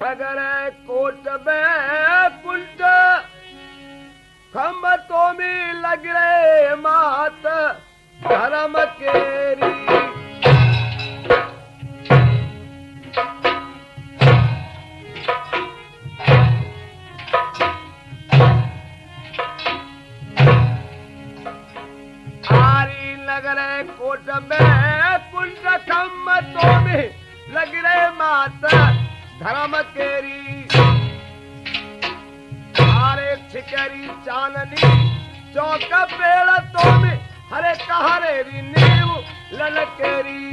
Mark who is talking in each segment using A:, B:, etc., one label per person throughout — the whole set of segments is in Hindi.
A: नगर कोट में कुंट खम्बतों में लग रहे मात धर्म केरी। आरी नगर कोट में कुंट खम्बतों में लग रहे मात धर्म केरी। हारे छिकरी चांदनी चौक पेड़ तो में हरे कहरेरी नीव ललकेरी।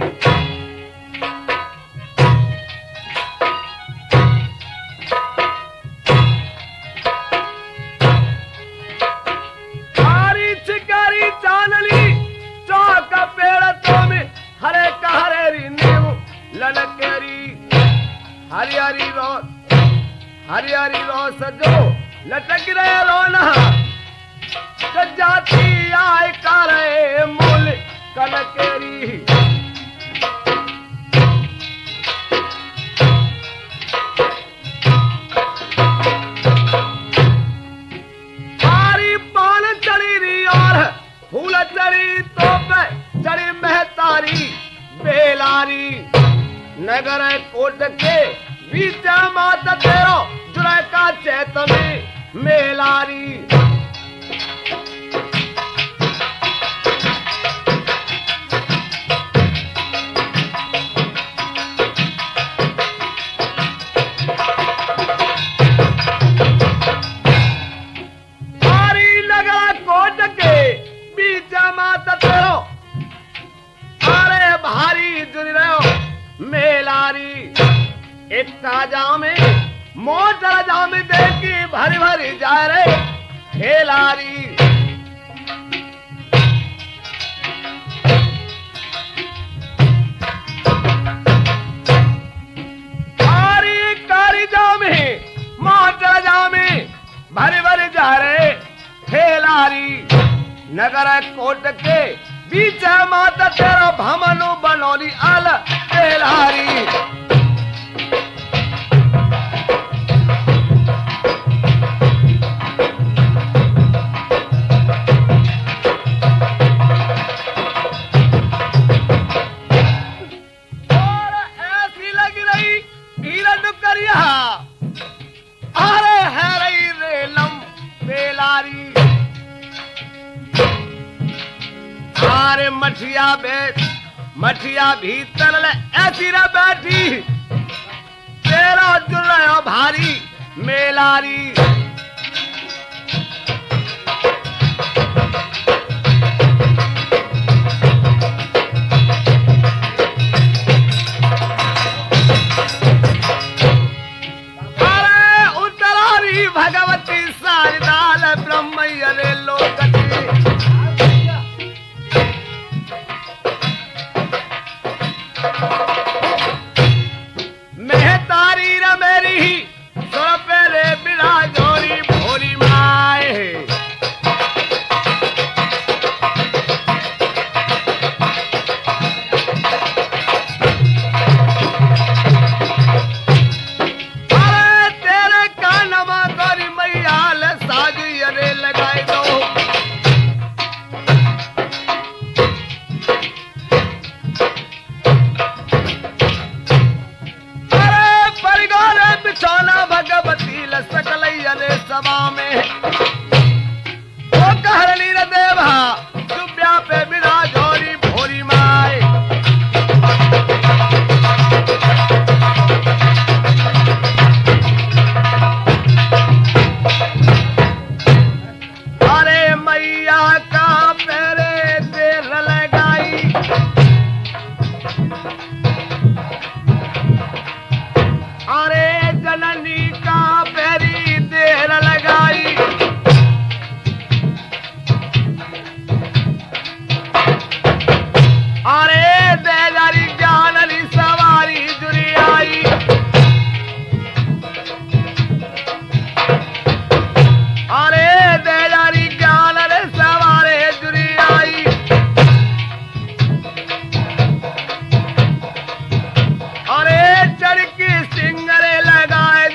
A: हारी छिकरी चांदनी चौक पेड़ तो में हरे कहरेरी नीव ललकेरी। हरियारी रोस जो लटक रहे रोना जाती आय करे मूल कनकेरी। हारी पान चढ़ी रही और फूल चढ़ी तो पे चढ़ी महतारी बेलारी। नगर कोट के बीच मात तेरो जुड़ा का चैत में मेलारी। हारी नगर कोट के बीच मात तेरो अरे भारी जुड़ रहो मेलारी। इतना जामे मोटर जामे देखी भरी भरी जा रहे खेलारी। कारी कारी जामे मोटर जामे भरी भरी जा रहे खेलारी। नगर कोट के बीच माता तेरा भमनु बनौली आल खेलारी। अरे है रही रेलम बेलारी। अरे मठिया भीतर ले ऐसी रे बैठी तेरा जुड़ा भारी मेलारी। भगवती सारदाल ब्रह्मयरे लोकती। मेहतारी र मेरी ही सो पेरे बिना जोरी भोरी माए। सभा में वो कहरली रे देवा चुप्या पे बिना जोरी भोरी माए। अरे मैया का पेरे देर लगाई। अरे जननी का पेरी देर लगाई। अरे देजारी जानली सवारी जुरी आई। अरे देजारी जानले सवारे जुरी आई। अरे चढ़ की सिंगरे लगाए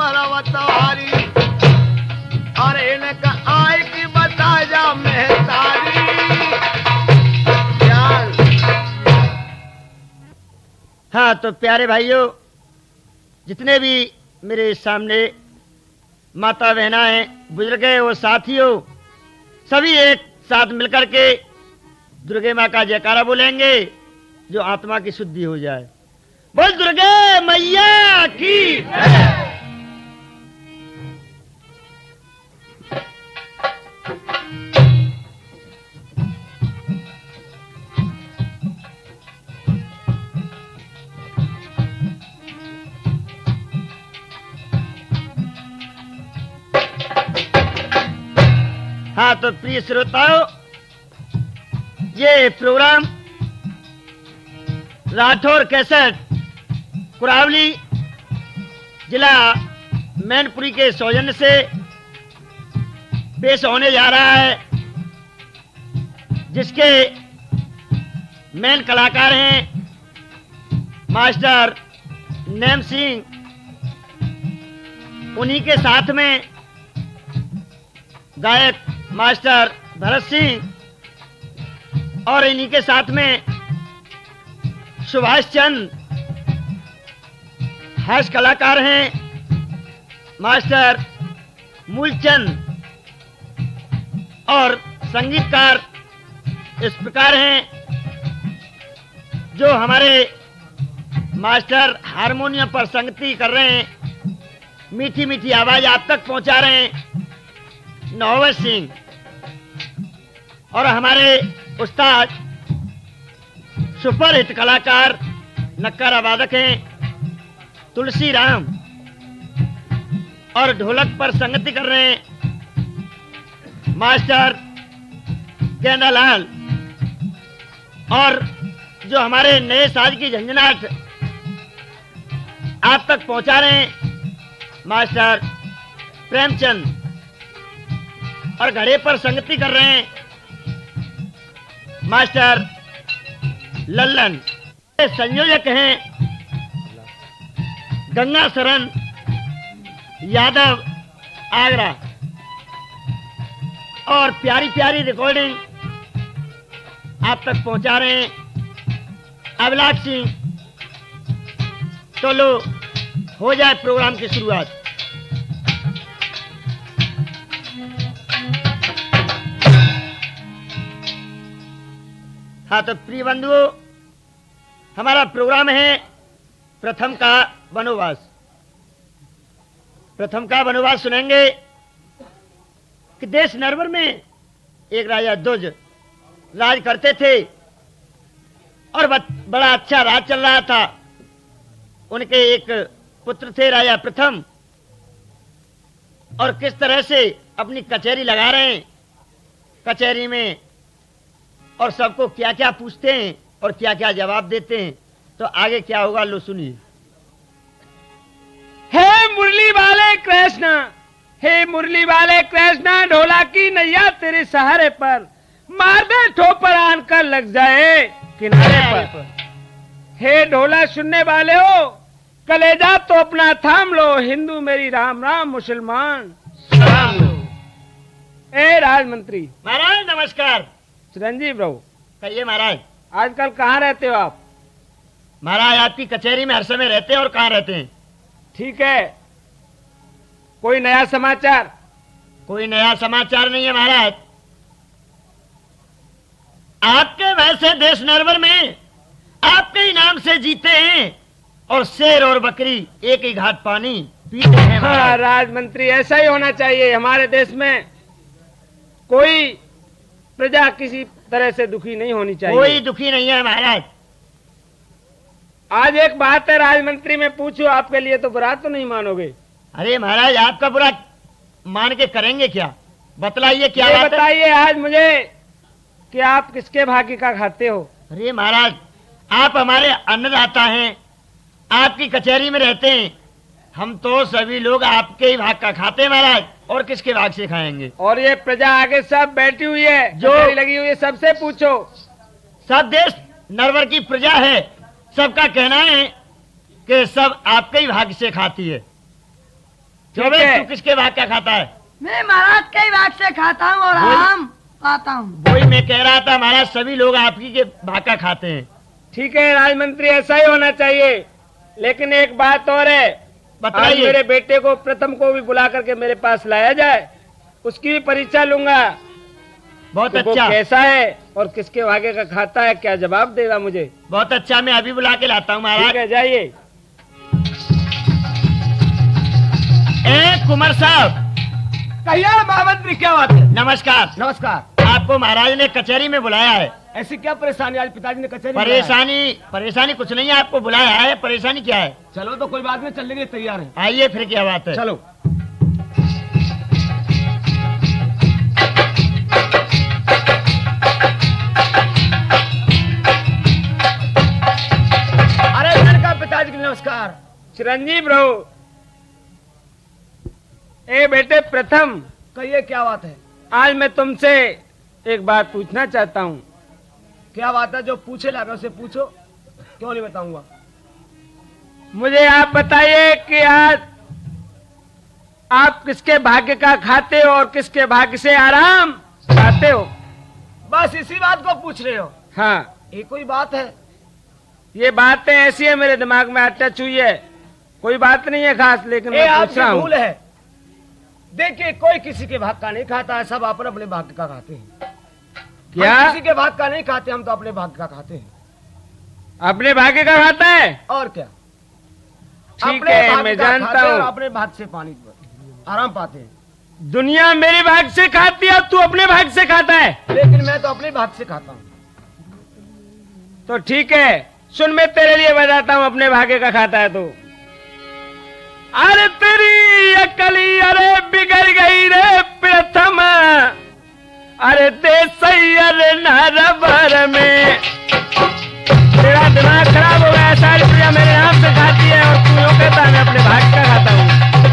A: परवतवारी और इनका आय की बता जा मेहतारी ज्ञान।
B: हाँ तो प्यारे भाइयों, जितने भी मेरे सामने माता बहना हैं, बुजुर्ग हैं, वो साथियों, सभी एक साथ मिलकर के दुर्गे माँ का जयकारा बोलेंगे जो आत्मा की शुद्धि हो जाए। बोल दुर्गे मैया की। हाँ तो प्रिय श्रोताओं, ये प्रोग्राम राठौर कैसेट कुरावली जिला मैनपुरी के सौजन्य से पेश होने जा रहा है, जिसके मेन कलाकार हैं मास्टर नेम सिंह, उन्हीं के साथ में गायक मास्टर भरत सिंह और इन्हीं के साथ में सुभाष चंद। हास्य कलाकार हैं मास्टर मूलचंद और संगीतकार इस प्रकार हैं जो हमारे मास्टर हारमोनियम पर संगति कर रहे हैं, मीठी मीठी आवाज आप तक पहुंचा रहे हैं नौवत सिंह, और हमारे उस्ताद सुपर हिट कलाकार नक्कारा वादक हैं तुलसी राम, और ढोलक पर संगति कर रहे हैं मास्टर गेंदालाल, और जो हमारे नए साज की झंझनाट आप तक पहुंचा रहे हैं मास्टर प्रेमचंद, और घड़े पर संगति कर रहे हैं मास्टर लल्लन। संयोजक हैं गंगा शरण यादव आगरा, और प्यारी प्यारी रिकॉर्डिंग आप तक पहुंचा रहे हैं अभिलाष सिंह। तो लो हो जाए प्रोग्राम की शुरुआत। हाँ तो प्रिय बंधुओं, हमारा प्रोग्राम है प्रथम का वनवास। प्रथम का वनवास सुनेंगे कि देश नरवर में एक राजा ध्वज राज करते थे और बड़ा अच्छा राज चल रहा था। उनके एक पुत्र थे राजा प्रथम, और किस तरह से अपनी कचहरी लगा रहे हैं, कचहरी में और सबको क्या क्या पूछते हैं और क्या क्या जवाब देते हैं। तो आगे क्या होगा लो सुनिए।
C: हे मुरली वाले कृष्ण, हे मुरली वाले कृष्ण, ढोला की नैया तेरे सहारे पर, मार दे ठोपर आन कर लग जाए किनारे पर। हे ढोला सुनने वाले हो, कलेजा तो अपना थाम लो, हिंदू मेरी राम राम, मुसलमान सलाम लो। ए राजमंत्री।
B: महाराज नमस्कार।
C: चिरंजीव रहो।
B: कहिए महाराज।
C: आजकल कहाँ रहते हो आप?
B: महाराज आपकी कचहरी में हर समय रहते हैं। और कहाँ रहते हैं?
C: ठीक है, कोई नया समाचार?
B: कोई नया समाचार नहीं है महाराज। आपके वैसे देश नरवर में आपके ही नाम से जीते हैं और शेर और बकरी एक ही घाट पानी पीते हैं।
C: हाँ राजमंत्री, ऐसा ही होना चाहिए। हमारे देश में कोई प्रजा किसी तरह से दुखी नहीं होनी चाहिए।
B: कोई दुखी नहीं है महाराज।
C: आज एक बात है राजमंत्री, मैं पूछूं आपके लिए तो बुरा तो नहीं मानोगे?
B: अरे महाराज आपका बुरा मान के करेंगे क्या? बतलाइए क्या बात है?
C: बताइए आज मुझे कि आप किसके भाग्य का खाते हो?
B: अरे महाराज आप हमारे अन्नदाता हैं, आपकी कचहरी में रहते हैं, हम तो सभी लोग आपके ही भाग का खाते हैं महाराज, और किसके भाग से खाएंगे?
C: और ये प्रजा आगे सब बैठी हुई है, जो लगी हुई है, सबसे पूछो।
B: सब देश नरवर की प्रजा है, सबका कहना है कि सब आपके ही भाग से खाती है। क्यों
C: ठीक
B: बे,
C: है।
B: तू किसके भाग का खाता है?
D: मैं महाराज के भाग से खाता हूँ और
B: बोल।
D: आराम पाता हूँ।
B: वही मैं कह रहा था, महाराज सभी लोग आपकी के भाग का खाते हैं।
C: ठीक है राजमंत्री, ऐसा ही होना चाहिए। लेकिन एक बात और है, आज
B: बताइए।
C: मेरे बेटे को प्रथम को भी बुला करके मेरे पास लाया जाए, उसकी भी परीक्षा लूंगा।
B: बहुत
C: कि वो
B: अच्छा,
C: कैसा है और किसके भागे का खाता है, क्या जवाब देगा मुझे।
B: बहुत अच्छा, मैं अभी बुला के लाता हूँ
C: ठीक
B: महाराज।
C: है, जाइए।
B: ए कुमार साहब,
A: कहिए महामंत्री, क्या बात है?
B: नमस्कार।
A: नमस्कार।
B: आपको महाराज ने कचहरी में बुलाया है।
A: ऐसी क्या परेशानी? आज पिताजी ने कचहरी में बुलाया है।
B: परेशानी कुछ नहीं है, आपको बुलाया है। परेशानी क्या है?
A: चलो तो कोई बात नहीं, चलने के लिए तैयार है।
B: आइए फिर, क्या बात है?
A: चलो। अरे घर का पिताजी की नमस्कार।
C: चिरंजीव रहो। ए बेटे प्रथम,
A: कहिए क्या बात है?
C: आज मैं तुमसे एक बात पूछना चाहता हूँ।
A: क्या बात है? जो पूछे लगा उसे पूछो, क्यों नहीं बताऊंगा।
C: मुझे आप बताइए कि आज आप किसके भाग्य का खाते हो और किसके भाग्य से आराम खाते हो?
A: बस इसी बात को पूछ रहे हो?
C: हाँ,
A: ये कोई बात है?
C: ये बातें ऐसी है, मेरे दिमाग में टच हुई है। कोई बात नहीं है खास, लेकिन
A: ये
C: मैं पूछ
A: आपकी
C: रहा हूँ।
A: भूल है। देखिए, कोई किसी के भाग का नहीं खाता है, सब अपने अपने भाग का खाते हैं।
C: क्या?
A: हम किसी के भाग का नहीं खाते, हम तो अपने भाग का खाते हैं।
C: अपने भाग्य का खाता है?
A: और क्या?
C: ठीक
A: अपने
C: है,
A: भाग
C: मैं
A: का
C: जानता
A: खाते हैं और
C: हूँ।
A: अपने भाग से पानी आराम पाते हैं।
C: दुनिया मेरे भाग से खाती है, तू अपने भाग से खाता है।
A: लेकिन मैं तो अपने भाग से खाता हूँ।
C: तो ठीक है, सुन, मैं तेरे लिए बताता हूँ अपने भाग्य का खाता है तो। अरे तेरी अकली अरे बिगड़ गई रे प्रथम, अरे देश अरे नरबर में। तेरा दिमाग खराब हो गया, सारी दुनिया मेरे नाम से खाती है और तू यूं कहता है मैं अपने भाग्य का खाता हूँ।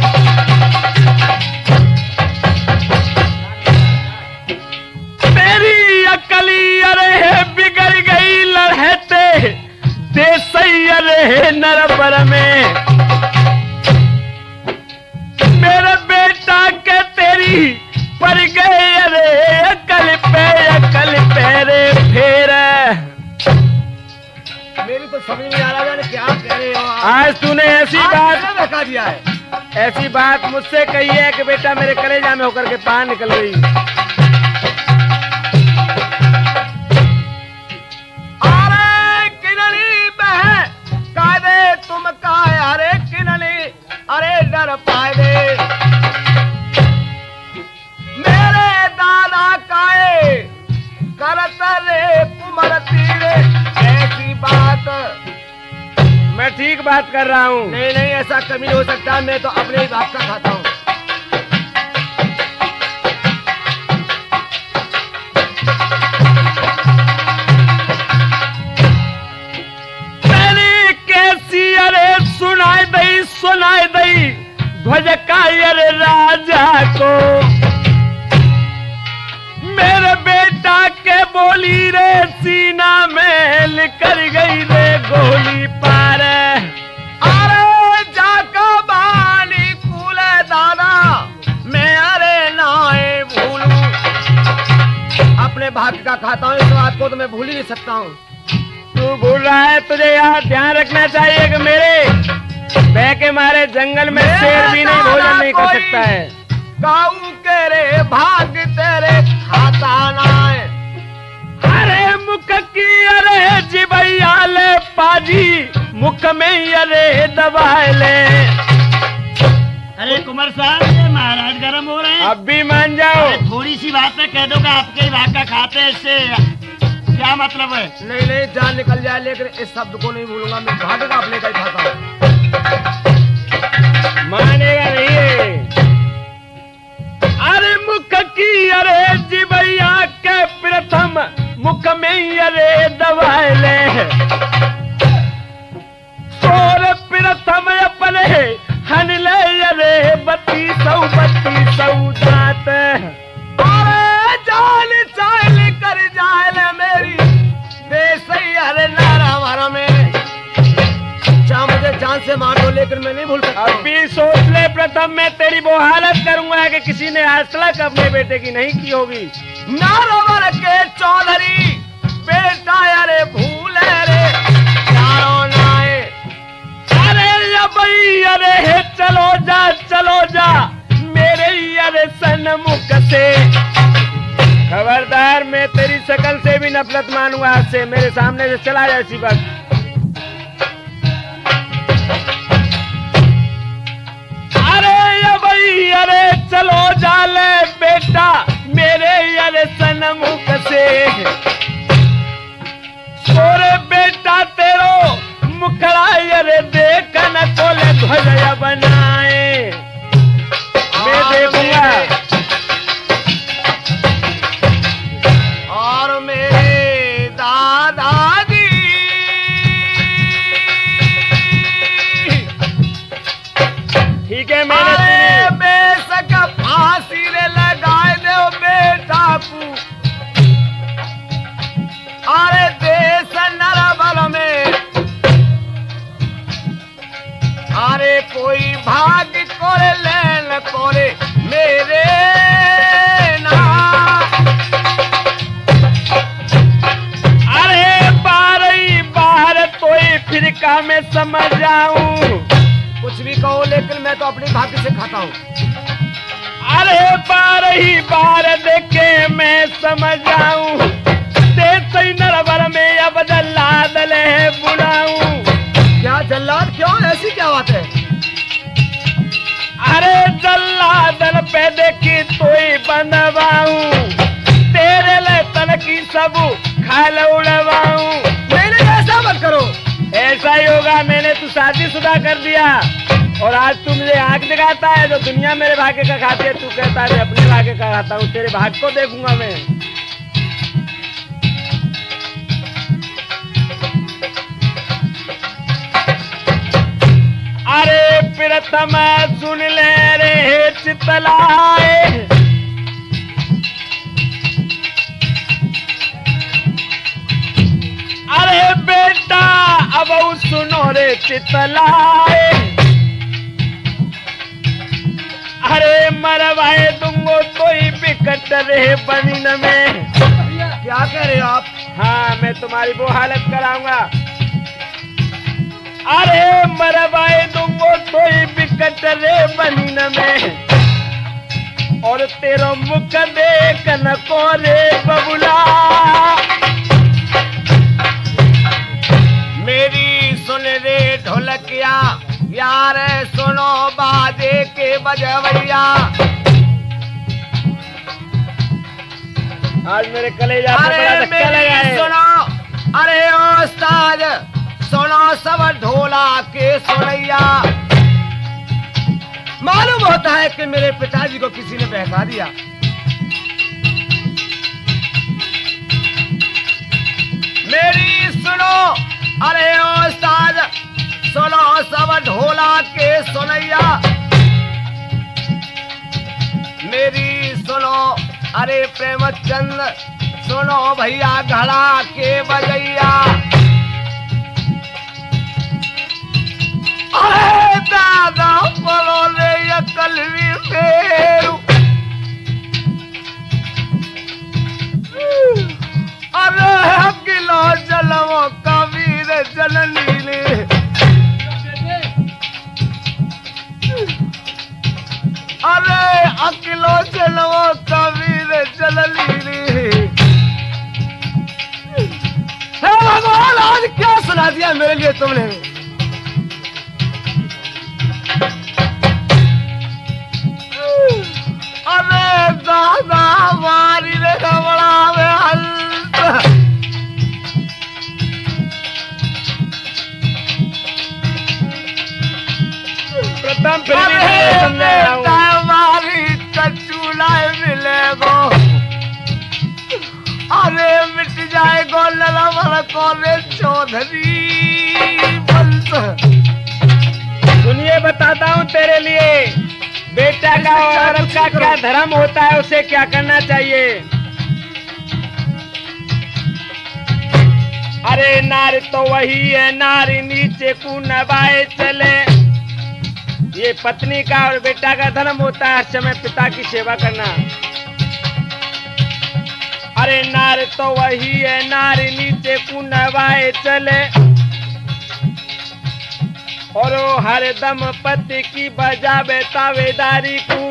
C: तेरी अकली अरे बिगड़ गई लड़ते देश अरे नरबर में। मेरे बेटा के तेरी पर गए अरे अकल पे रे फेर।
A: मेरी तो समझ में आ रहा है क्या कह रहे हो आप।
C: आज तूने ऐसी
A: आज
C: बात
A: मैंने धक्का दिया है।
C: ऐसी बात मुझसे कही है कि बेटा मेरे कलेजा में होकर के पान निकल गई।
A: अरे किनली बह कायदे तुम काय, अरे किनली अरे डर पाए दे। मेरे दादा काए करत रे कुमर तीरे, ऐसी बात
C: मैं ठीक बात कर रहा हूँ।
A: नहीं नहीं, ऐसा कभी नहीं हो सकता। मैं तो अपने ही भाग का खाता हूँ।
C: तेरी कैसी अरे सुनाई दई ध्वज का अरे राजा को। मेरे बेटा के बोली रे सीना में निकल गई रे गोली पार।
A: अरे जाका बाली कूले दादा, मैं अरे नाए भूलू। अपने भाग्य का खाता हूँ, इस बात को तो मैं भूल ही नहीं सकता हूँ।
C: तू भूल रहा है, तुझे यार ध्यान रखना चाहिए कि मेरे बह के मारे जंगल में शेर भी नहीं भोजन नहीं कर सकता है।
A: गाऊ के रे भाग तेरे खाता नाए।
C: अरे मुख की अरे जिबैया ले पाजी, मुख में अरे दबाए ले।
B: अरे कुमार साहब, ये महाराज गर्म हो रहे हैं।
C: अब भी मान जाओ।
B: अरे थोड़ी सी बात में कह दो कि आपके ही भाग का खाते हैं, इससे क्या मतलब है?
A: नहीं नहीं, जान निकल जाए, लेकिन इस शब्द को नहीं भूलूंगा। मैं भाग का अपने का ही खाता हूँ।
C: मानेगा नहीं है। अरे मुख की अरे जिबैया के प्रथम, मुख में अरे दबाए ले। सोर प्रथम अपने हन ले अरे 32 दांत।
A: अरे जान चाल कर जाए मेरी देश अरे नारा मारा में। क्या मुझे
C: अभी सोच ले, प्रथम मैं तेरी वो हालत करूंगा कि किसी ने आज तक अपने बेटे की नहीं की होगी।
A: नारोवर के चौधरी बेटा अरे भूले रे यारो नाए।
C: अरे या भाई, अरे हे चलो जा मेरे अरे सन्मुख से। खबरदार, मैं तेरी शकल से भी नफरत मानूंगा आज से। मेरे सामने से चला जाए इसी वक्त। अरे या भाई, अरे चलो जा ले बेटा मेरे अरे सन्मुख से। सोरे बेटा तेरो मुखड़ा अरे देख न कोले ध्वजा बनाए। मैं देखूंगा।
A: और मेरे दादाजी
C: ठीक है, मैंने सुनी।
A: बेशक फांसी रे लगाए दो बेटा को। अरे देश नरबल में अरे कोई भाग कोरे लेन कोरे मेरे ना।
C: अरे बाहर तो फिरका में समझ जाऊं।
A: कुछ भी कहो लेकिन मैं तो अपनी भाग्य से खाता हूँ।
C: अरे बार देखे मैं समझ जाऊं। देश नरबर में अब जल्लाद ले बुलाऊं।
A: क्या जल्लाद, क्यों ऐसी क्या बात है?
C: अरे जल्लादन पे देखी तो ही बनवाऊं। तेरे ले तन की सब खाल उड़वाऊं।
A: नहीं ऐसा मत करो।
C: ऐसा ही होगा, मैंने तू शादीशुदा कर दिया और आज तू मुझे आंख दिखाता है। जो दुनिया मेरे भाग्य का खाती है, तू कहता है मैं अपने भाग्य का खाता हूँ। तेरे भाग्य को देखूंगा मैं। अरे प्रथम सुन ले रे चितलाए। अरे बेटा अब सुनो रे चितलाए। अरे मरवाए दूंगो तो ही बिकट रहे बनीन में।
A: क्या कह रहे हो आप?
C: हाँ, मैं तुम्हारी वो हालत कराऊंगा। अरे मरवाए दूंगो तो ही बिकट रहे बनीन में। और तेरो मुख देख न को रे बबुला।
A: मेरी सुन रे ढोलकिया यार सुनो बाजे के बजवैया।
C: आज मेरे कलेजा पे बड़ा
A: अरे
C: धक्का लगा
A: मेरी
C: है।
A: सुनो, अरे उस्ताद सुनो सब ढोला के सुनैया। मालूम होता है कि मेरे पिताजी को किसी ने बहका दिया। मेरी सुनो, अरे उस्ताद सुनो सब ढोला के सुनैया। मेरी सुनो, अरे प्रेमचंद सुनो भैया घड़ा के बजैया। अरे दादा बोलो रे ये कलवी फेरू। अरे किलो जलवो कबीर जननी ने। अरे अकिलो जलवो कबीर जननी ने। हे भगवान, आज क्या सुना दिया मेरे लिए तुमने? अरे दादा मारी रे कमला में हल्त।
C: प्रथम फिर भी मैं समझा रहा हूँ।
A: हमारी चचूला मिलेगो। अरे मिट जाएगो ललमल को रे चौधरी बंस।
C: सुनिए, बताता हूँ तेरे लिए बेटा का और औरत का क्या धर्म होता है, उसे क्या करना चाहिए। अरे नारी तो वही है, नारी नीचे को नवाए चले। ये पत्नी का और बेटा का धर्म होता है हर समय पिता की सेवा करना। अरे नार तो वही है नारी नीचे को नवाए चले, और वो हर दम पति की बजावे तावेदारी को।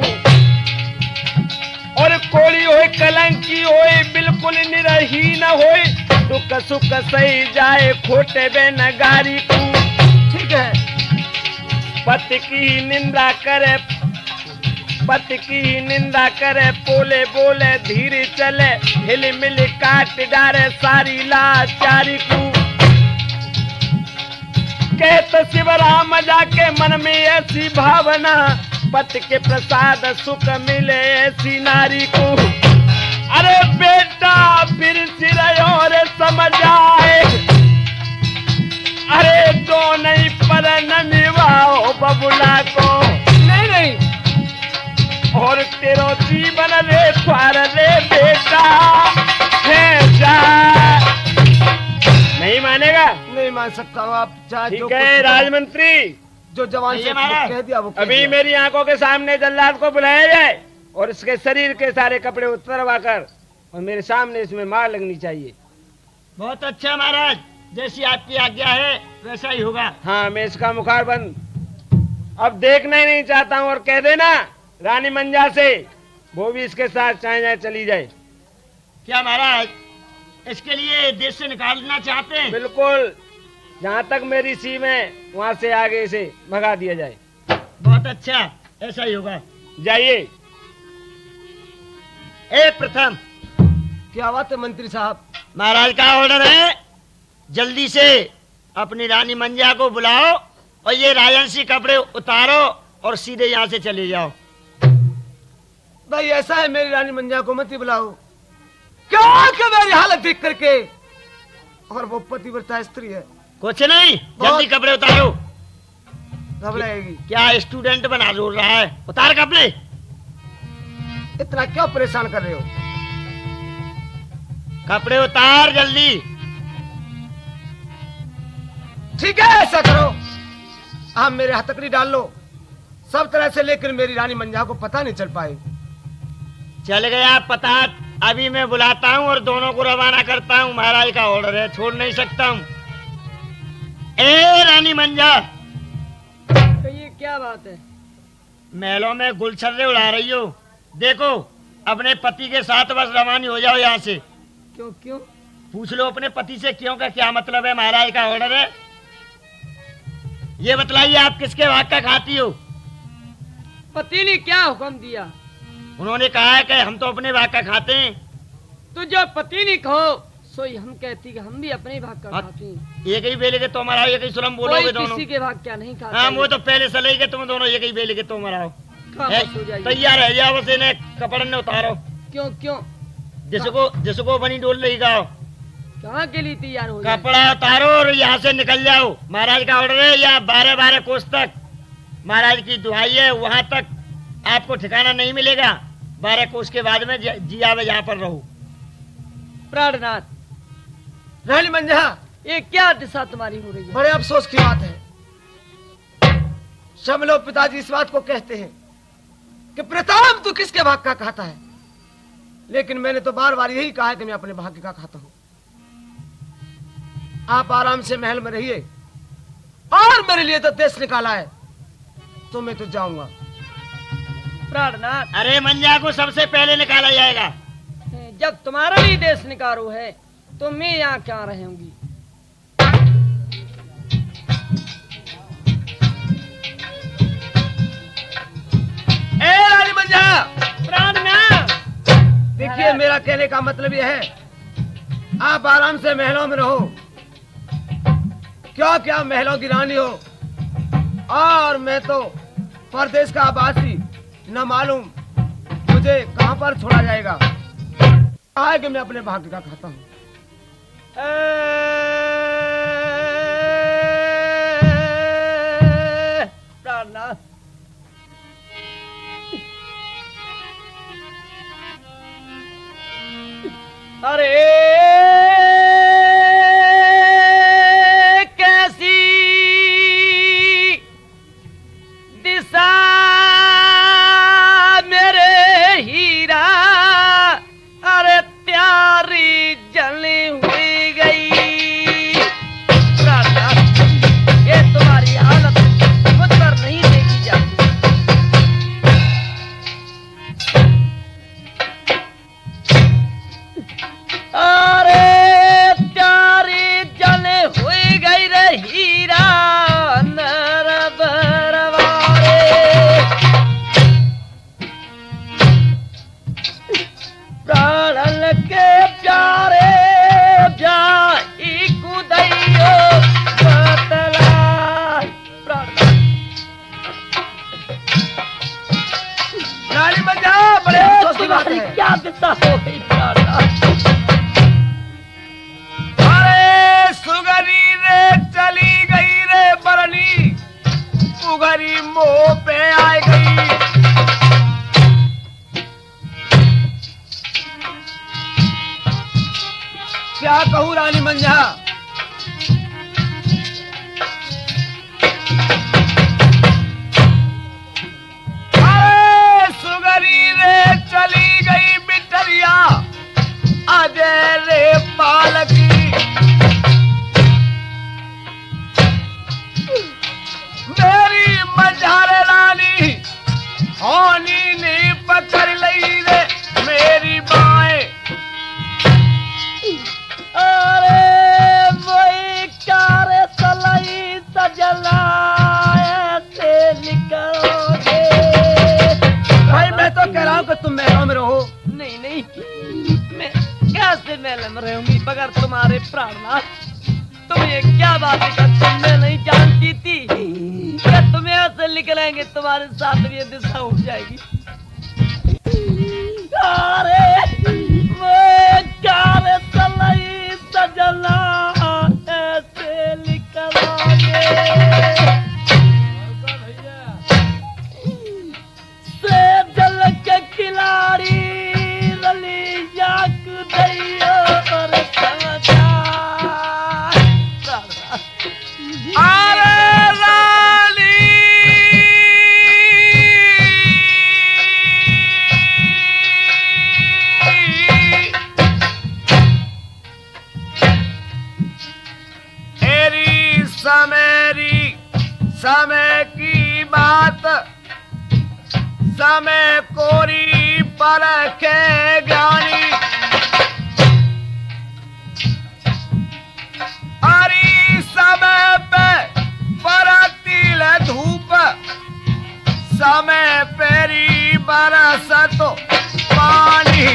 C: और कोड़ी होए कलंकी होए बिल्कुल निरही न होए, दुख सुख सही जाए खोटे बे नगारी को।
A: ठीक है।
C: पति की निंदा करे, पति की निंदा करे, बोले बोले धीरे चले, हिल मिल काट डारे सारी लाचारी को। कहत शिवराम जाके मन में ऐसी भावना, पति के प्रसाद सुख मिले ऐसी नारी को। अरे बेटा फिर सिर और समझ आए, अरे तो नहीं पर न निभाओ बबुला को।
A: नहीं नहीं,
C: और तेरो जीवन रे ख्वार रे बेटा है जा। नहीं मानेगा?
A: नहीं मान सकता हूँ। आप चाहे जो
C: ठीक है राजमंत्री,
A: जो जवान से कह दिया वो कह
C: अभी
A: दिया।
C: मेरी आंखों के सामने जल्लाद को बुलाया जाए और इसके शरीर के सारे कपड़े उतरवा कर और मेरे सामने इसमें मार लगनी चाहिए।
B: बहुत अच्छा महाराज, जैसी आपकी आज्ञा है वैसा ही होगा।
C: हाँ, मैं इसका मुखार बंद अब देखना ही नहीं चाहता हूँ। और कह देना रानी मंजा से वो भी इसके साथ चाहे जाए चली जाए।
B: क्या महाराज इसके लिए देश से निकालना चाहते हैं?
C: बिल्कुल, जहाँ तक मेरी सीम है वहाँ से आगे इसे भगा दिया जाए।
B: बहुत अच्छा, ऐसा ही होगा।
C: जाइए।
B: ए प्रथम,
A: क्या बात है मंत्री साहब?
B: महाराज का ऑर्डर है, जल्दी से अपनी रानी मंजा को बुलाओ और ये राजंसी कपड़े उतारो और सीधे यहाँ से चले जाओ।
A: भाई ऐसा है, मेरी रानी मंजा को मत ही बुलाओ। क्या कि मेरी हालत देख करके, और वो पतिव्रता स्त्री है।
B: कुछ नहीं, जल्दी कपड़े उतारो।
A: घबराएगी।
B: क्या स्टूडेंट बना जोड़ रहा है? उतार कपड़े।
A: इतना क्यों परेशान कर रहे हो?
B: कपड़े उतार जल्दी।
A: ठीक है, ऐसा करो, आप मेरे हथकड़ी डाल लो सब तरह से, लेकिन मेरी रानी मंजा को पता नहीं चल पाए।
B: चल गया पता। अभी मैं बुलाता हूँ और दोनों को रवाना करता हूँ। महाराज का ऑर्डर है, छोड़ नहीं सकता हूँ। ए रानी मंजा,
D: ये क्या बात है?
B: महलों में गुलछर्रे उड़ा रही हो। देखो अपने पति के साथ बस रवानी हो जाओ यहाँ से।
D: क्यों क्यों?
B: पूछ लो अपने पति से क्यों का क्या मतलब है। महाराज का ऑर्डर है। ये बतलाइए आप किसके भाग का खाती हो?
D: पति ने क्या हुक्म दिया?
B: उन्होंने कहा है कि हम तो अपने भाग का खाते हैं।
D: तो जो पति ने कहो सोई हम कहती कि हम भी अपने भाग का खाते हैं।
B: एक ही बेले के तो मराओ, एक ही सुलम बोलोगे
D: कोई
B: दोनों।
D: किसी के भाग क्या नहीं खाता।
B: हाँ, वो तो पहले से लेके तुम दोनों एक ही बेले के तो मराओ।
D: खामोश हो जाइए।
B: तैयार है जाओ, बस इन्हें कपड़े ने उतारो।
D: क्यों क्यों?
B: जिसको बनी डोल रही गाओ।
D: कहाँ के लिए तैयार हो जाए?
B: कपड़ा उतारो और यहाँ से निकल जाओ। महाराज का ऑर्डर है, या 12-12 कोस तक महाराज की दुहाई है, वहां तक आपको ठिकाना नहीं मिलेगा। 12 कोस के बाद में जी आवे यहाँ पर रहो।
D: प्राणनाथ,
A: रानी मंजा,
D: ये क्या दिशा तुम्हारी हो रही है?
A: बड़े अफसोस की बात है। सब लोग पिताजी इस बात को कहते हैं कि प्रताप तू किसके भाग का खाता है, लेकिन मैंने तो बार बार यही कहा है कि मैं अपने भाग्य का खाता हूं। आप आराम से महल में रहिए, और मेरे लिए तो देश निकाला है, तो मैं तो जाऊंगा।
D: प्राणनाथ,
B: अरे मंजा को सबसे पहले निकाला जाएगा।
D: जब तुम्हारा भी देश निकारो है तो मैं यहाँ क्या रहूंगी?
A: ए रानी मंजा,
D: प्राणनाथ,
A: देखिए मेरा कहने का मतलब यह है, आप आराम से महलों में रहो, क्यों क्या महलों की रानी हो, और मैं तो परदेश का आवासी, न मालूम मुझे कहां पर छोड़ा जाएगा। कहा है कि मैं अपने भाग्य का खाता हूं।
D: प्राणनाथ, अरे कैसी दिशा
A: बात
B: हमारी
A: है।
B: क्या दिशा हो गई प्राणनाथ।
A: अरे सुगरी रे चली गई रे बरनी, सुगरी मुंह पे आ गई। क्या कहूँ रानी मंझा, अरे सुगरी रे चली गई बिटरिया, अजय रे पालकी। मेरी मंझारे रानी होनी ने पकड़ लई रे मेरी बाएं।
B: अरे वही कार सलाई सजला ऐसे निकलोगे।
A: भाई मैं तो कह रहा हूँ कि तुम महलों में रहो।
B: नहीं नहीं, मैं कैसे महल में रहूंगी बगैर तुम्हारे प्राणनाथ। तुम ये क्या बात करते, मैं नहीं जानती थी क्या तुम्हें ऐसे निकलेंगे, तुम्हारे साथ भी ये दिशा उठ जाएगी। अरे मैं कार सलाई सजला ऐसे निकलोगे। से जल के खिलाड़ी रलिया कुदैयो और समझा।
A: अरे रानी एरी समेरी समय की बात, समय कोरी परखे ज्ञानी। अरे समय पे परतिल धूप, समय पेरी बरसत पानी।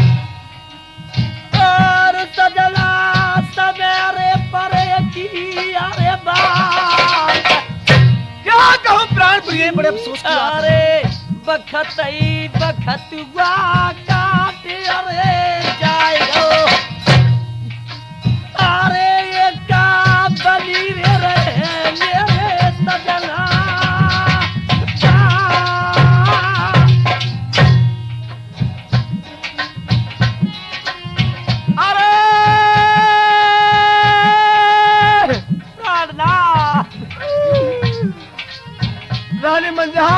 B: और सजला सवेरे परे की अरे बात।
A: क्या कहूँ प्राण प्रिय, बड़े अफसोस की बात है।
B: अरे बखतई बखतुआ काट अरे जाएगो। अरे ये का बली रे मेरे सजना।
A: अरे
B: प्राणनाथ,
A: रानी मंझा,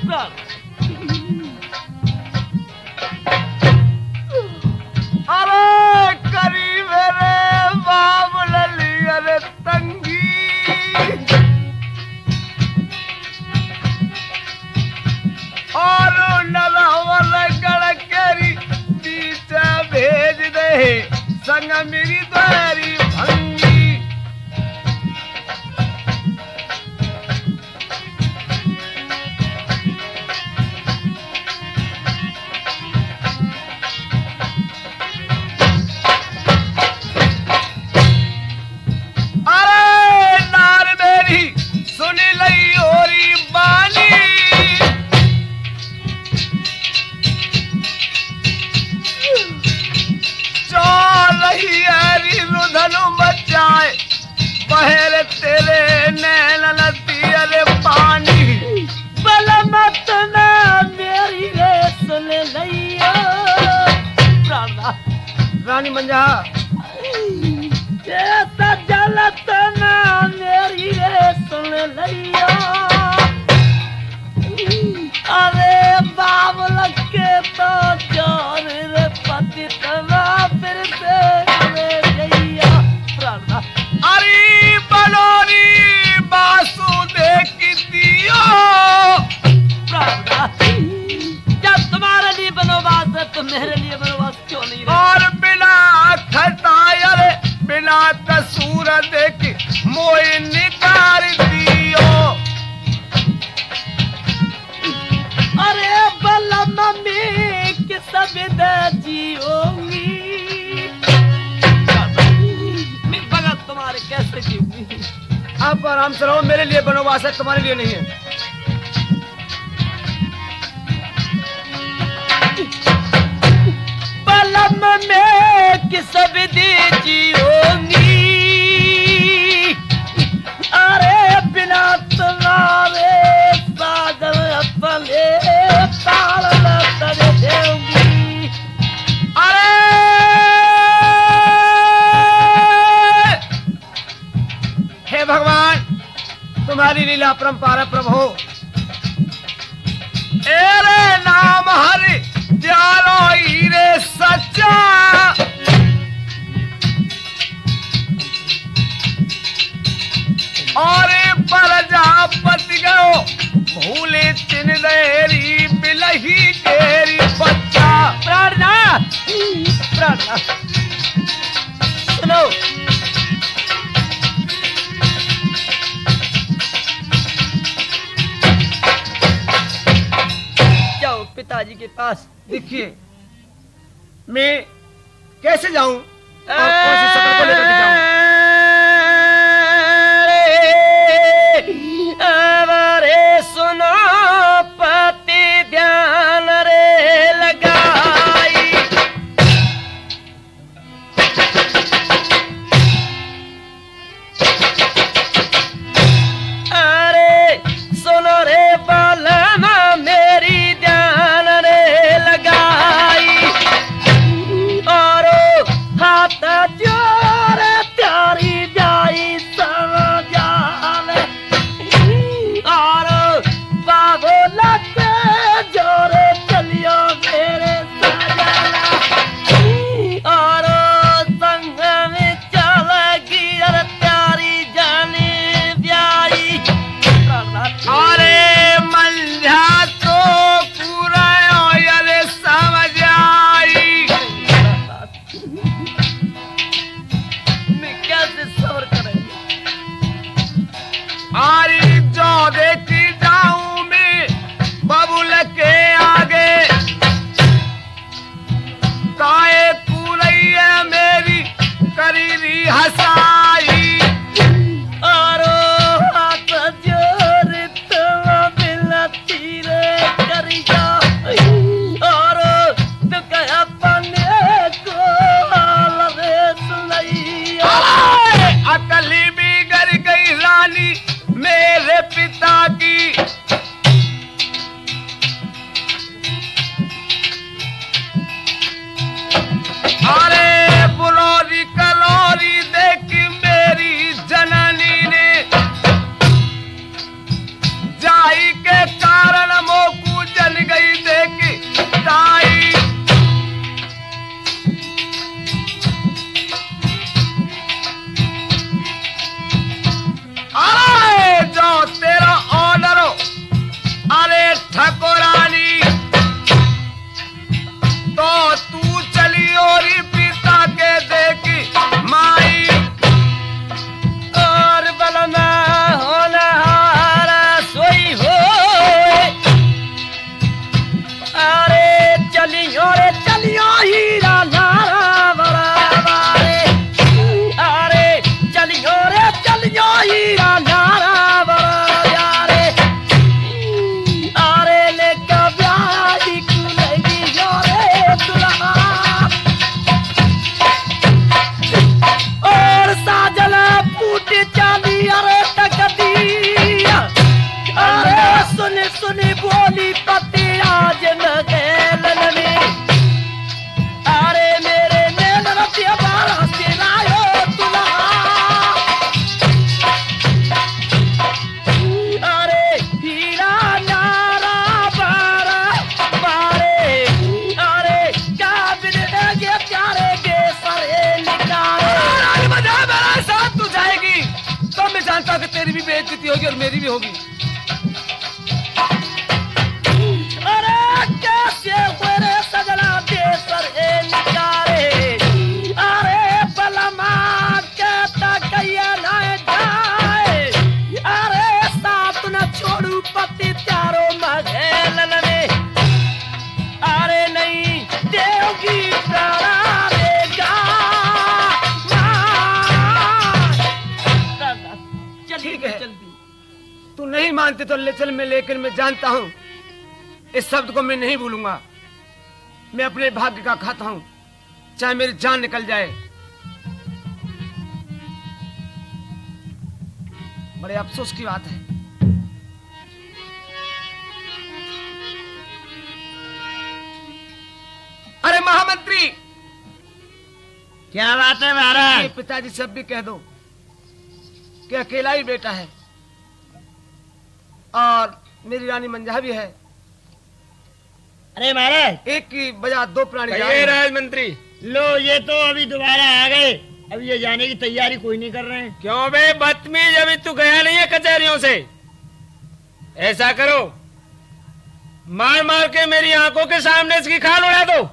A: अरे करीब रे बाब लली अरे तंगी। और नलवर गड़केरी बीच भेज दे, संग मेरी द्वारी भंगी। अरे नार मेरी सुन लई ओरी बानी, चोर रही हरी रुधन बचाए, बहर तेरे नैन नदी अरे पानी।
B: बलमत ना मेरी रे सुन लियो प्राणनाथ।
A: रानी मंझा,
B: जैसा जलत ना मेरी रे सुन लियो। अरे बाबल के तो जोर रे पति तवा फिर से रे जइया प्राणनाथ।
A: अरे बलोरी बासु देखी दियो।
B: प्राणनाथ, जब तुम्हारे लिए बनवास है तो मेरे लिए बनवास क्यों नहीं रहा?
A: और बिना खतायर बिना कसूर देखी मोई निकाल दियो।
B: अरे बला मम्मी किस विदा जीओगी, मैं बगैर तुम्हारे कैसे जीऊंगी।
A: आप आराम से रहो, मेरे लिए बनवास है, तुम्हारे लिए नहीं है।
B: कि सब दीजी होंगी। अरे बिना तुम्हारे साजन अपने ताल न तर देऊंगी।
A: अरे हे भगवान, तुम्हारी लीला परंपार है प्रभु। एरे नाम हरि दयालो हीरे सच्चा। और प्रजापति गो भूले तिन देरी बिलही तेरी बच्चा।
B: प्रार्थना प्रार्थना सुनो। जाओ पिताजी के पास।
A: देखिए मैं कैसे जाऊं और कौन सी शक्ल को लेकर के जाऊं?
B: अरे सुनो पति ध्यान रे लगाई। अरे सुनो रे बालमा मेरी ध्यान रे लगाई। और हाथ जोर त्यारी जाई समझान। और बाबू लगते जोरे चलियो मेरे सजना। और संग में चलेगी और त्यारी जानी ब्याई।
A: अरे मंझा तो पूरा ओयल समझ आई।
B: मैं कैसे सब्र करेंगे?
A: आरी जो देखी जाऊं मैं बबुल के आगे। काए पूरैया मेरी करीरी हसाई।
B: और हाथ जोर तुम बिलती रे करिया। और दुख अपने को हाल रे सुनैया।
A: अकली भी गर गई रानी मेरे पिता की। अरे बुलोरी कलोरी देखी मेरी जननी ने। जाई के कारण मोकू जल गई देखी ताई। अरे जो तेरा ऑर्डर हो। अरे ठकुरानी तो तू चली और पिता के देखी माई।
B: और बलमा होना हारा सोई हो। अरे चलियो रे चलियो हीरा नारा बराबारे। अरे चलियो रे चलियो हीरा नारा बराबारे। अरे लेके ब्याही कुलेगी रे दुल्हा। और साजन फूट चाली अरे टकदी। अरे सुनी सुनी बोली पति आज न गेलन में। अरे मेरे नैन रतिया बारा से लायो दुल्हा। अरे हीरा नारा बारा बारे। अरे काबिल लगे प्यारे के सरे निकाले।
A: अरे मजा मेरा साथ तू जाएगी तो मैं जानता हूं कि तेरी भी बेइज्जती होगी और मेरी भी होगी।
B: अरे कैसे हुए रे सजना दे सरे निकाले। अरे बलमा कहता कहिया ना जाए। अरे साथ न छोड़ू पति चारों मघेलन में। अरे नहीं देवगी प्राणा देगा।
A: ठीक है, तू नहीं मानती तो ले चल मैं, लेकिन मैं जानता हूं इस शब्द को मैं नहीं भूलूंगा। मैं अपने भाग्य का खाता हूं। चाहे मेरी जान निकल जाए। बड़े अफसोस की बात है। अरे महामंत्री,
B: क्या बात है महाराज?
A: पिताजी से भी कह दो कि अकेला ही बेटा है और मेरी रानी मंजा भी है।
B: अरे महाराज,
A: एक की बजाय दो प्राणी जा रहे
C: कहिए
A: हैं।
C: राजमंत्री।
B: लो ये तो अभी दोबारा आ गए, अभी ये जाने की तैयारी कोई नहीं कर रहे हैं।
C: क्यों बे बदतमीज, अभी तू गया नहीं है कचहरियों से? ऐसा करो, मार मार के मेरी आंखों के सामने इसकी खाल उड़ा दो।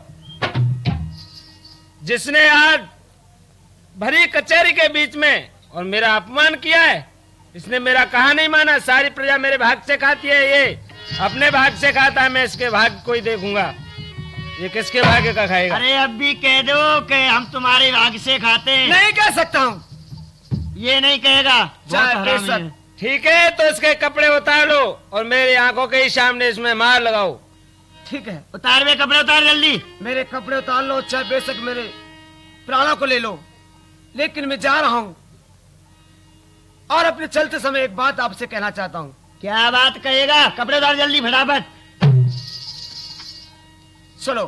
C: जिसने आज भरी कचहरी के बीच में और मेरा अपमान किया है, इसने मेरा कहा नहीं माना। सारी प्रजा मेरे भाग से खाती है, ये अपने भाग से खाता है। मैं इसके भाग को ही देखूंगा, ये किसके भाग्य का खाएगा।
B: अरे अब भी कह दो कि हम तुम्हारे भाग से खाते हैं।
A: नहीं कह सकता हूँ।
B: ये नहीं कहेगा, बहुत
A: चाहे
B: हरामी
A: बेशक।
B: है।
C: ठीक है, तो इसके कपड़े उतार लो और मेरी आंखों के ही सामने इसमें मार लगाओ।
A: ठीक है,
B: उतार वे कपड़े, उतार जल्दी।
A: मेरे कपड़े उतार लो, चाहे बेशक मेरे प्राणों को ले लो, लेकिन मैं जा रहा हूँ। और अपने चलते समय एक बात आपसे कहना चाहता हूँ।
B: क्या बात कहेगा? कपड़े उतार जल्दी फटाफट।
A: सुनो।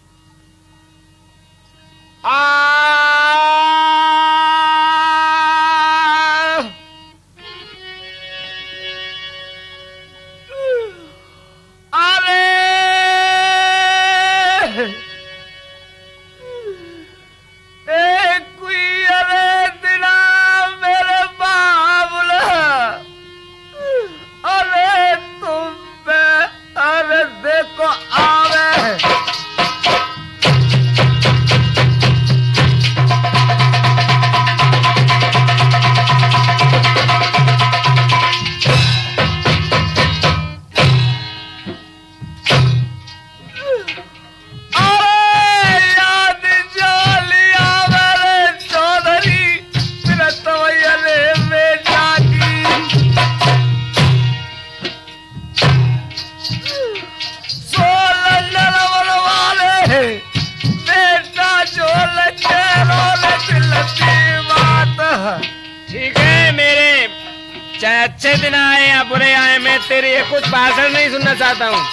C: ठीक है, मेरे चाहे अच्छे दिन आए या बुरे आए, मैं तेरी ये कुछ भाषण नहीं सुनना चाहता हूँ।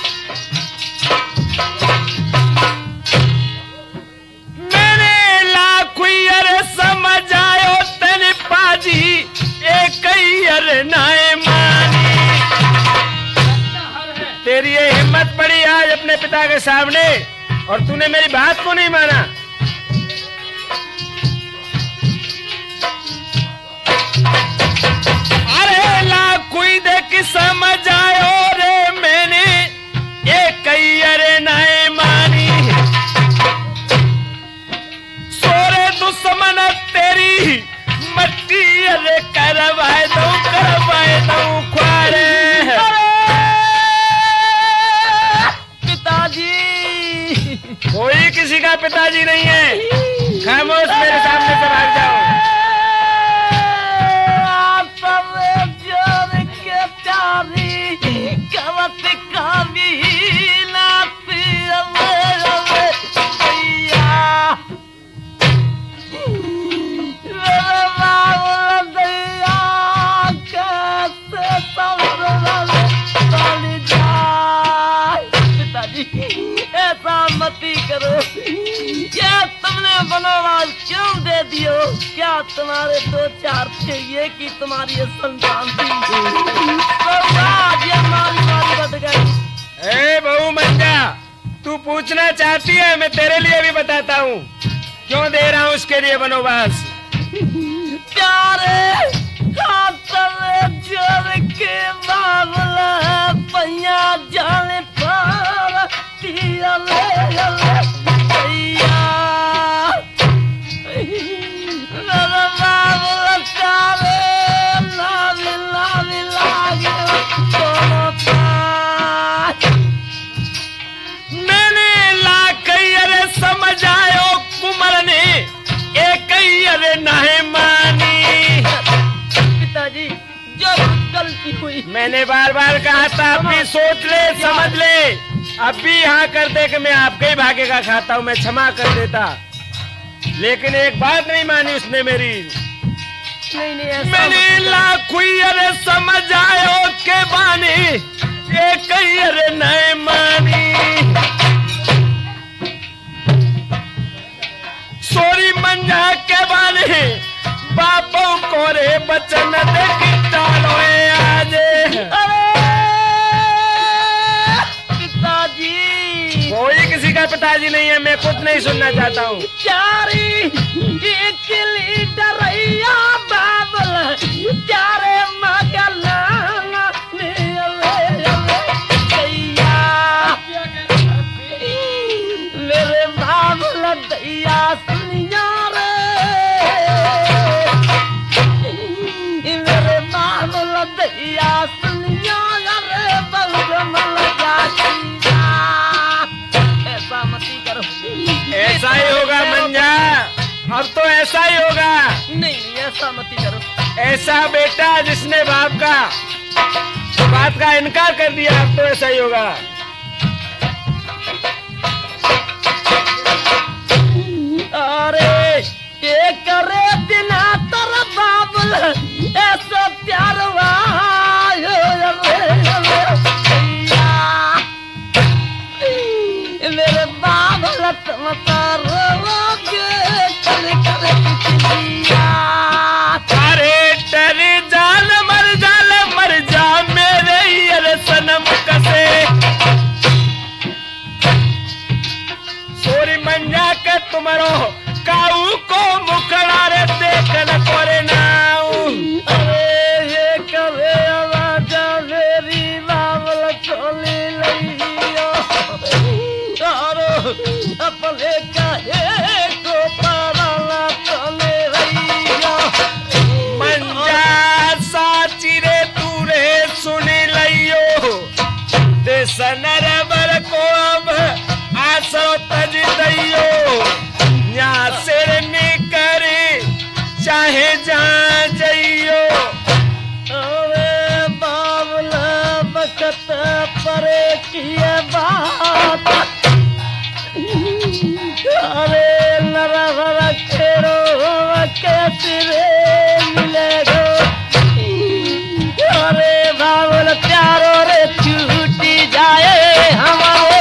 C: मैंने लाखुयर समझ आयो तेरी पाजी, एक नाए मानी। तेरी ये हिम्मत पड़ी आज अपने पिता के सामने और तूने मेरी बात को नहीं माना। कोई देख समझ आयो रे, मैंने एक अरे नाए मानी। सोरे दुश्मन तेरी मट्टी अरे करवाए दो ख्वारे।
D: पिताजी,
C: कोई किसी का पिताजी नहीं है, खामोश मेरे सामने से भाग जाओ।
D: बनवास क्यों दे दियो? क्या तुम्हारे दो चार थे ये कि तुम्हारी ये संतान थी? ये मारी बट गई।
C: ए बहू मंजा, तू पूछना चाहती है, मैं तेरे लिए भी बताता हूँ क्यों दे रहा हूँ उसके लिए बनवास।
D: प्यारे जोर के बाबला पैया जाने पार तिया
C: समझ आयो कुमर ने एक अरे नाहे मानी।
D: पिताजी, जो गलती हुई
C: मैंने बार बार कहा था, अपनी सोच ले, समझ ले। अब भी यहाँ कर दे कि मैं आपके ही भाग्य का खाता हूँ, मैं क्षमा कर देता। लेकिन एक बात नहीं मानी उसने मेरी।
D: नहीं नहीं ऐसा
C: मैंने
D: मत
C: लाखुई अरे समझ आयो के बानी एक अरे नहीं मानी। सोरी मंजा के बानी बापों को रे बचन देख डालो आज।
D: पिताजी
C: कोई किसी का पिताजी नहीं है, मैं कुछ नहीं सुनना चाहता हूँ।
D: प्यारी एक डरैया बाबल प्यारे मगल मेरे बाबल दैया सुनिया रे मेरे बाबल दैया सुनिया रे बलगमल जातीरा। ऐसा मती करो।
C: ऐसा ही होगा मंजा, अब तो ऐसा ही होगा।
D: नहीं ऐसा मती करो।
C: ऐसा बेटा जिसने बाप का बात का इनकार कर दिया, अब तो ऐसा ही होगा।
D: अरे ये करे दिना तर बाबल ऐसा प्यार मेरे बाबल तुम करोगे कर कर पिछलिया।
C: अरे डरे जाल मर जा मेरे ये सनम कसे। सोरी मंजा के तुम्हारो काऊ को मुखड़ा रे देखन करे नाऊ।
D: अरे ये करे आवाजा मेरी बाबल चोली लइयो तारो अपने कहे को पाला चले रहियो।
C: मंजा साची रे तू रे सुनी लियो दे सनर बर को अब आसो तज दैयो। या सिर निकरे चाहे जहाँ जइयो।
D: अरे बाबला बकत परे किए बात अरे नरहर खेरो के सिरे मिलेगो। अरे बाबल प्यारो रे छूटी जाए हमारे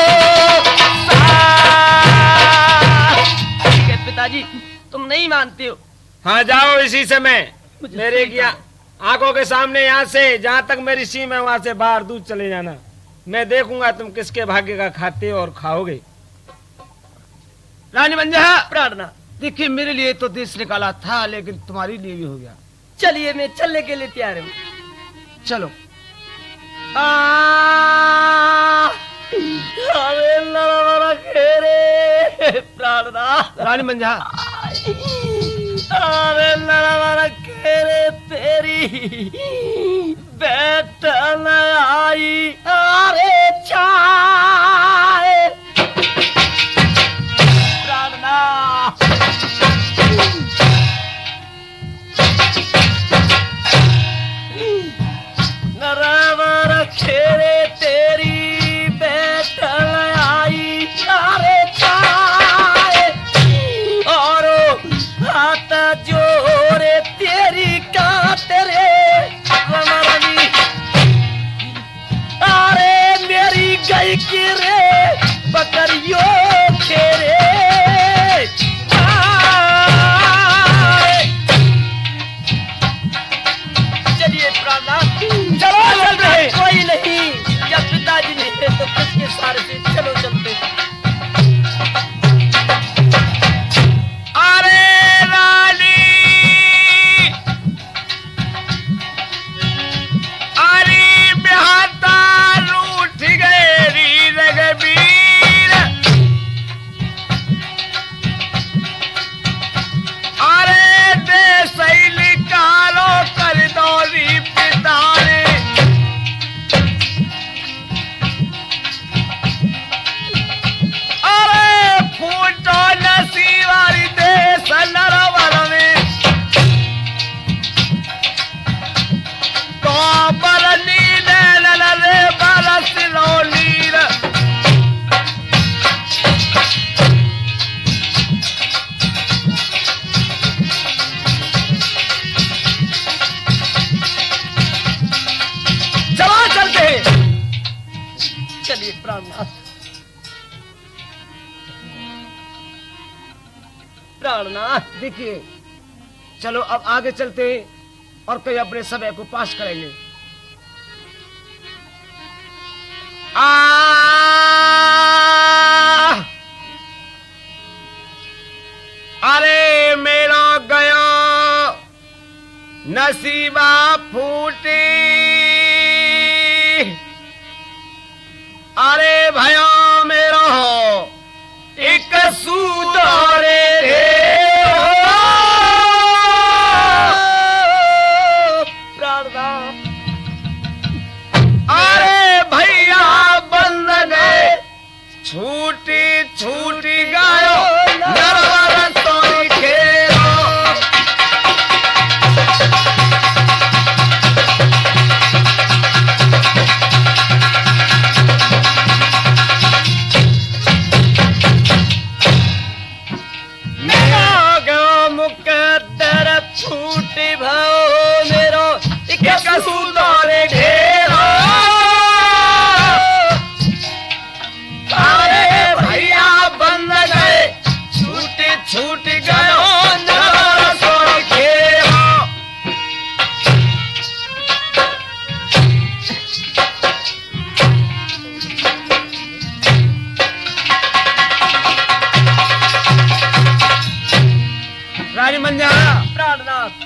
D: साथ। पिताजी तुम नहीं मानते हो।
C: हाँ जाओ इसी समय
D: मुझे
C: मेरे
D: सही
C: की आंखों के सामने, यहाँ से जहाँ तक मेरी सीम है वहाँ से बाहर दूर चले जाना। मैं देखूंगा तुम किसके भाग्य का खाते और खाओगे।
A: रानी मंजा,
D: प्रार्थना
A: देखिए मेरे लिए तो देश निकाला था, लेकिन तुम्हारे लिए भी हो गया।
D: चलिए मैं चलने के लिए तैयार हूँ।
A: चलो।
D: अरे नरवरा खेरे प्रार्थना।
A: रानी मंजा,
D: अरे नरवरा खेरे तेरी बेटा न आई। अरे चाय प्रार्थना नरवरा खेरे तेरी बेटा न आई। अरे चाय और हाथ जोरे तेरी का तेरे रमरनी। अरे मेरी गई की रे बकरियों खेरे। चलिए प्राणा चलो चल रहे। कोई नहीं, जब पिताजी नहीं थे तो किसके सारे से चलो चलते।
C: अरे रानी, अरे बिहाता रूठ गए री रघबीर। अरे दे सही निकालो कर दो री पिता ने।
D: प्राणनाथ प्राणनाथ।
A: देखिए चलो अब आगे चलते हैं और कई अपने समय को पास करेंगे। अरे मेरा गया नसीबा फूटी, अरे भया मेरा एक सुधारे रे
D: प्राणनाथ।
A: अरे भैया बंद गए छूटी छूटी गायो नरवर सोई खेलो। मेरा गयो मुकद्दर
D: छूटी भाओ मेरो एक
A: सुधारे ढेरो। अरे भैया बंद गए छूटी छूटी गयो नरवर सोई खेलो। राजमंजा
D: प्राणनाथ।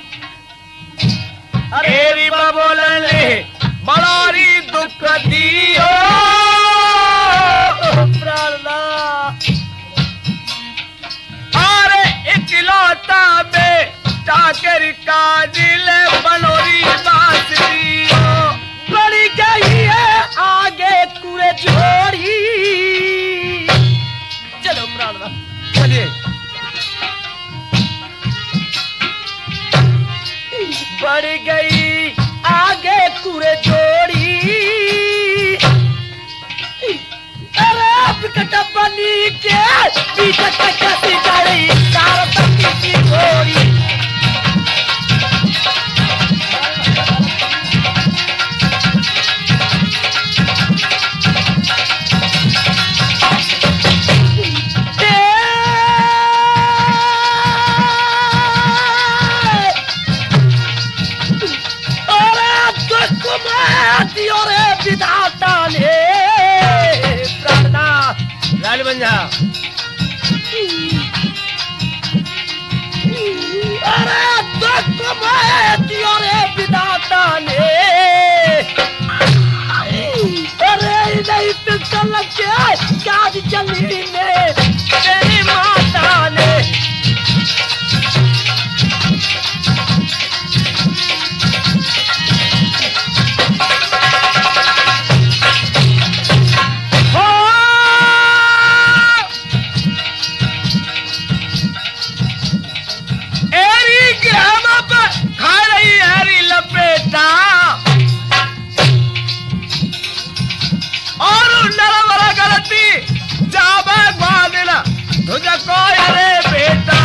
A: एरी बोलने बड़ारी दुख दियो
D: प्राणनाथ।
A: अरे इकलौता बेटा के काजिल बनोरी बात दियो।
D: बड़ी गई है आगे कुरे जोड़ी। चलो प्राणनाथ
A: चलिए
D: बढ़ गई आगे कुरे जोड़ी। अरे विकट बनी के पीछे कैसी गई चारों तक की घोड़ी। विधाता ने प्राणनाथ।
A: राजमंजा
D: अरे दुख में दियो रे विधाता ने। अरे नहीं तो चल के काज चली ने तेरी माता ने।
A: और नरवरा गलती जाबे बादला तुझे कोई अरे बेटा।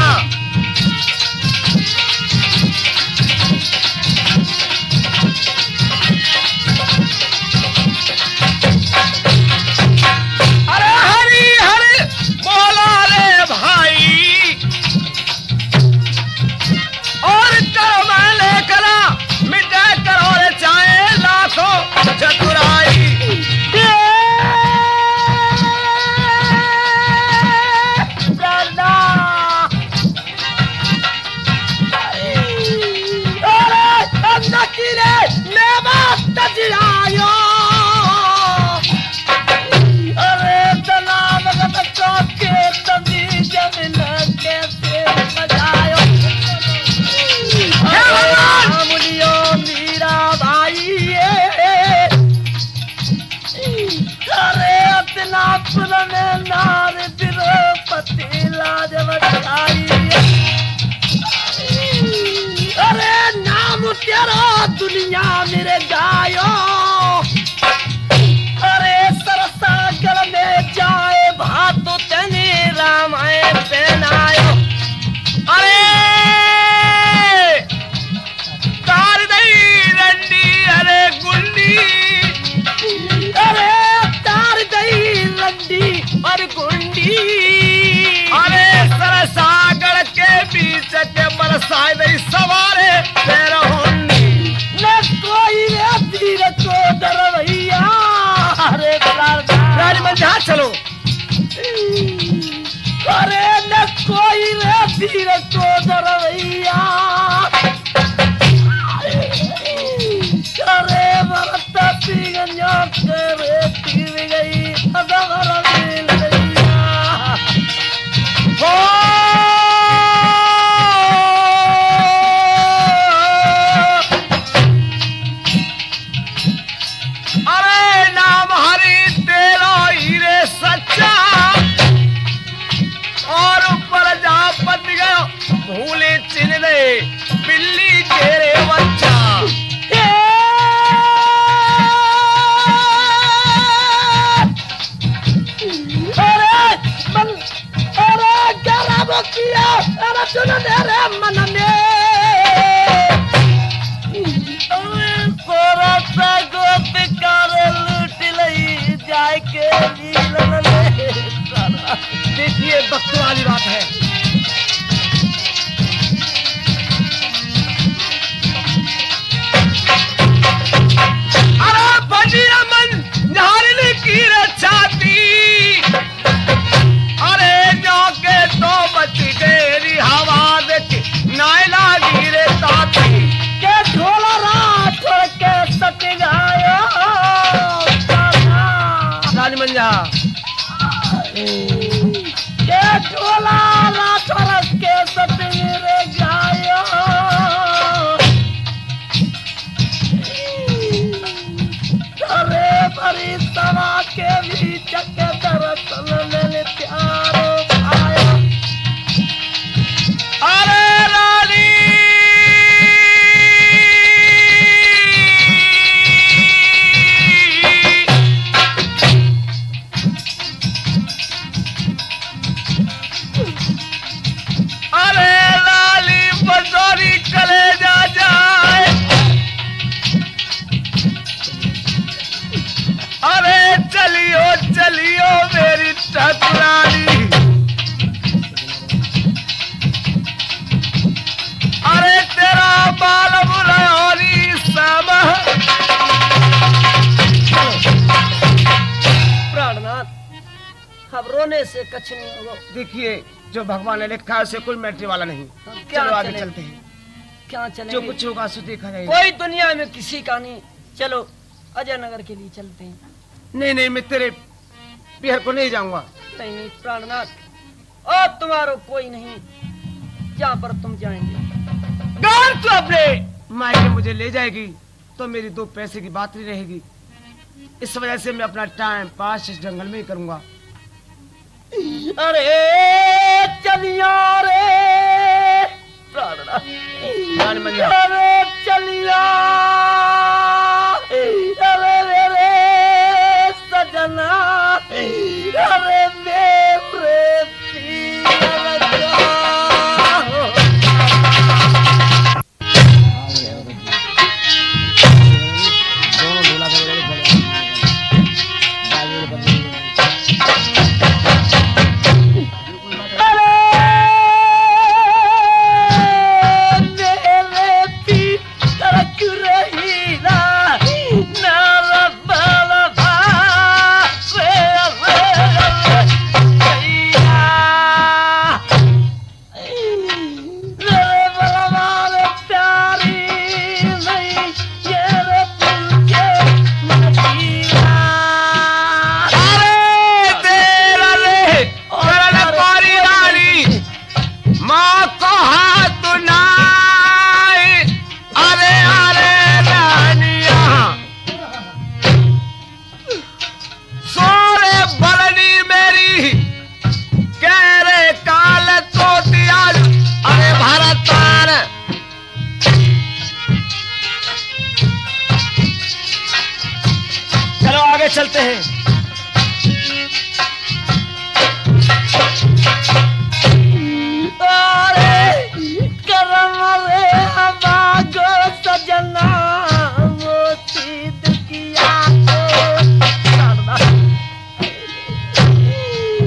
A: अरे हरी हरी बोला रे भाई और करो मैं लेकर मिटा करो रे चाहे लाखों चतुराई।
D: अरे तलाब के तभी जमीन कैसे बजायो। मुनियो मीरा भाई अरे अपना पुरने नार द्रौपदी लाज बचाई। अरे नाम तेरा दुनिया मेरे गायो। अरे सरसा गल में जाए भातो तेने रामायण पहनायो।
A: अरे तार दई रंडी अरे गुंडी।
D: अरे तार दई हर कुंडी
A: अरे सरसागढ़ के बीच के बरसाए नहीं सवारे तेरा होंडी
D: न कोई रे तीर को डरवैया अरे
A: राजमंझा चलो
D: अरे न कोई रे तीर को डरवैया अरे बरता पिगन्या करे तीर गई अदवर मिल गईया
A: हो अरे नाम हरि तेरा हीरे सच्चा और ऊपर जा पत गयो भूले चिन्ह दे बिल्ली तेरे बच्चा
D: अरे सुनो मेरे मन में थोड़ा सा गोप कर लूट लई जाए के
A: देखिए वक्त वाली बात है अरे बजिया मन झारने की रचाती अरे जाके तो बच गई हवा देख नायला गिरे ताती
D: के ढोला रात के सट गायो
A: राजमंझा
D: के ढोला रात के सट रे गायो अरे बड़ी सवा के बीच के दरअसल में प्यारो आया
A: अरे रानी अरे लाली बजोरी कलेजा जाए अरे चलियो चलियो मेरी ठकुरानी अरे तेरा बाल बुलानी सब
D: प्राणनाथ अब रोने से कुछ नहीं होगा
A: देखिए जो भगवान ने लिखा है उसे कोई मैटरी वाला नहीं
D: क्या
A: चलो आगे
D: चले?
A: चलते हैं
D: क्या
A: जो
D: चलेंगे
A: कुछ होगा सो देखा जाएगा
D: कोई दुनिया में किसी का नहीं चलो अजय नगर के लिए चलते हैं
A: नहीं नहीं मैं तेरे पियर को नहीं जाऊंगा
D: नहीं नहीं प्राणनाथ और तुम्हारो कोई नहीं जहाँ पर तुम जाएंगे
A: गान तो अपने मायके मुझे ले जाएगी तो मेरी दो पैसे की बात नहीं रहेगी इस वजह से मैं अपना टाइम पास इस जंगल में ही करूंगा
D: अरे चलिया रे प्राणनाथ
A: राजमंझा
D: अरे चलिया अरे मेरे सजना अरे मेरे पिया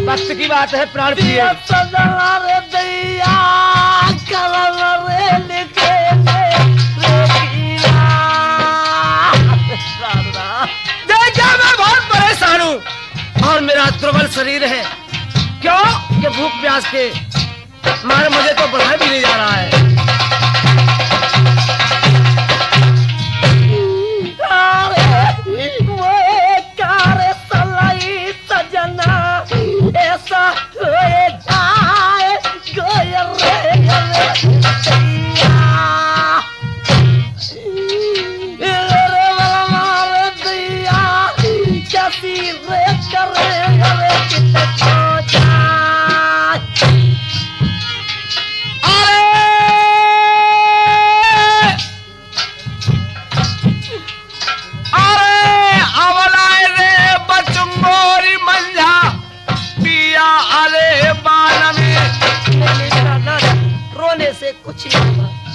A: वक्त की बात है प्राण प्रिय।
D: दिया सजना रे दैया करम रे लिखे रे कीला।
A: देखिए मैं बहुत परेशान हूँ और मेरा दुर्बल शरीर है। क्यों कि भूख प्यास के मारे मुझे तो बढ़ाया भी नहीं जा रहा है।
D: ऐसा होए जाए गोया रे दिया कैसी रे करे कितने सोचा।
A: अरे अवलाए रे बचुंगोरी मंझा पिया अरे बाल में।
D: रोने से कुछ नहीं हुआ।